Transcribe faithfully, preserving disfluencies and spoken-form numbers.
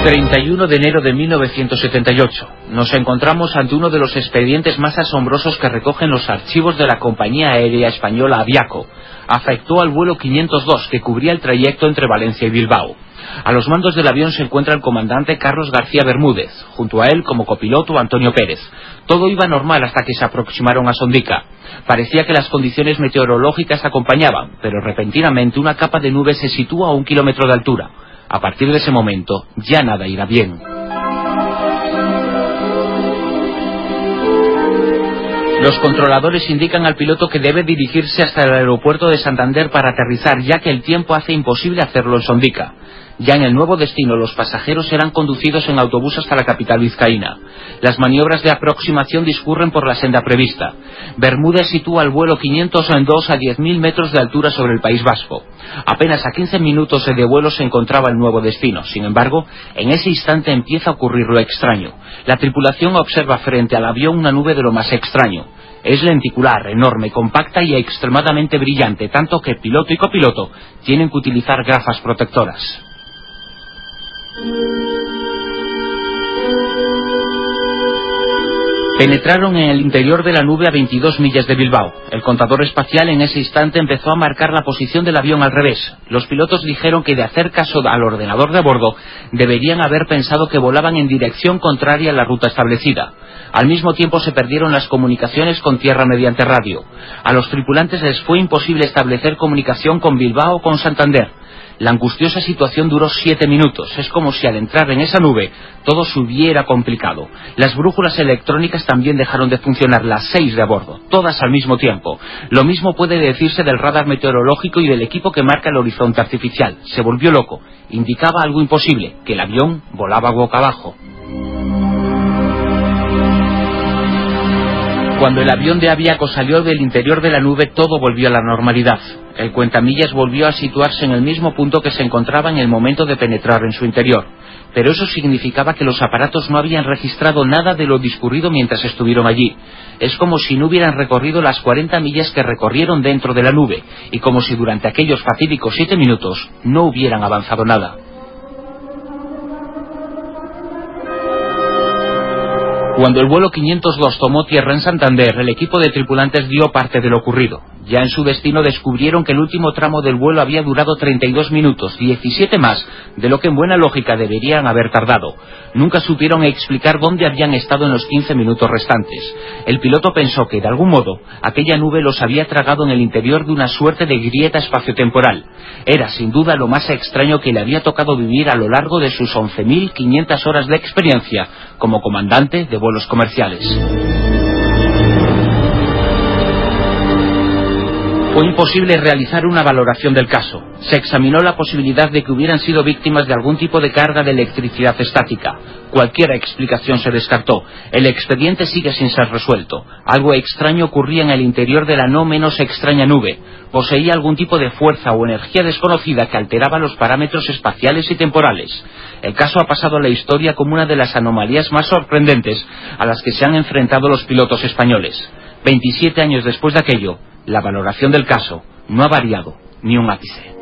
treinta y uno de enero de mil novecientos setenta y ocho. Nos encontramos ante uno de los expedientes más asombrosos que recogen los archivos de la compañía aérea española Aviaco. Afectó al vuelo quinientos dos, que cubría el trayecto entre Valencia y Bilbao. A los mandos del avión se encuentra el comandante Carlos García Bermúdez, junto a él como copiloto Antonio Pérez. Todo iba normal hasta que se aproximaron a Sondica. Parecía que las condiciones meteorológicas acompañaban, pero repentinamente una capa de nubes se sitúa a un kilómetro de altura. A partir de ese momento, ya nada irá bien. Los controladores indican al piloto que debe dirigirse hasta el aeropuerto de Santander para aterrizar, ya que el tiempo hace imposible hacerlo en Sondica. Ya en el nuevo destino, los pasajeros serán conducidos en autobús hasta la capital vizcaína. Las maniobras de aproximación discurren por la senda prevista. Bermúdez sitúa el vuelo quinientos dos a diez mil metros de altura sobre el País Vasco. Apenas a quince minutos de vuelo se encontraba el nuevo destino. Sin embargo, en ese instante empieza a ocurrir lo extraño. La tripulación observa frente al avión una nube de lo más extraño. Es lenticular, enorme, compacta y extremadamente brillante, tanto que piloto y copiloto tienen que utilizar gafas protectoras. Penetraron en el interior de la nube a veintidós millas de Bilbao. El contador espacial en ese instante empezó a marcar la posición del avión al revés. Los pilotos dijeron que de hacer caso al ordenador de a bordo, deberían haber pensado que volaban en dirección contraria a la ruta establecida. Al mismo tiempo se perdieron las comunicaciones con tierra mediante radio. A los tripulantes les fue imposible establecer comunicación con Bilbao o con Santander. La angustiosa situación duró siete minutos. Es como si al entrar en esa nube todo se hubiera complicado. Las brújulas electrónicas también dejaron de funcionar, las seis de a bordo, todas al mismo tiempo. Lo mismo puede decirse del radar meteorológico y del equipo que marca el horizonte artificial. Se volvió loco. Indicaba algo imposible, que el avión volaba boca abajo. Cuando el avión de Aviaco salió del interior de la nube, todo volvió a la normalidad. El cuentamillas volvió a situarse en el mismo punto que se encontraba en el momento de penetrar en su interior. Pero eso significaba que los aparatos no habían registrado nada de lo discurrido mientras estuvieron allí. Es como si no hubieran recorrido las cuarenta millas que recorrieron dentro de la nube, y como si durante aquellos fatídicos siete minutos no hubieran avanzado nada. Cuando el vuelo quinientos dos tomó tierra en Santander, el equipo de tripulantes dio parte de lo ocurrido. Ya en su destino descubrieron que el último tramo del vuelo había durado treinta y dos minutos, diecisiete más de lo que en buena lógica deberían haber tardado. Nunca supieron explicar dónde habían estado en los quince minutos restantes. El piloto pensó que, de algún modo, aquella nube los había tragado en el interior de una suerte de grieta espaciotemporal. Era, sin duda, lo más extraño que le había tocado vivir a lo largo de sus once mil quinientas horas de experiencia como comandante de vuelos comerciales. Fue imposible realizar una valoración del caso. Se examinó la posibilidad de que hubieran sido víctimas de algún tipo de carga de electricidad estática. Cualquier explicación se descartó. El expediente sigue sin ser resuelto. Algo extraño ocurría en el interior de la no menos extraña nube. Poseía algún tipo de fuerza o energía desconocida que alteraba los parámetros espaciales y temporales. El caso ha pasado a la historia como una de las anomalías más sorprendentes a las que se han enfrentado los pilotos españoles. veintisiete años después de aquello, la valoración del caso no ha variado ni un ápice.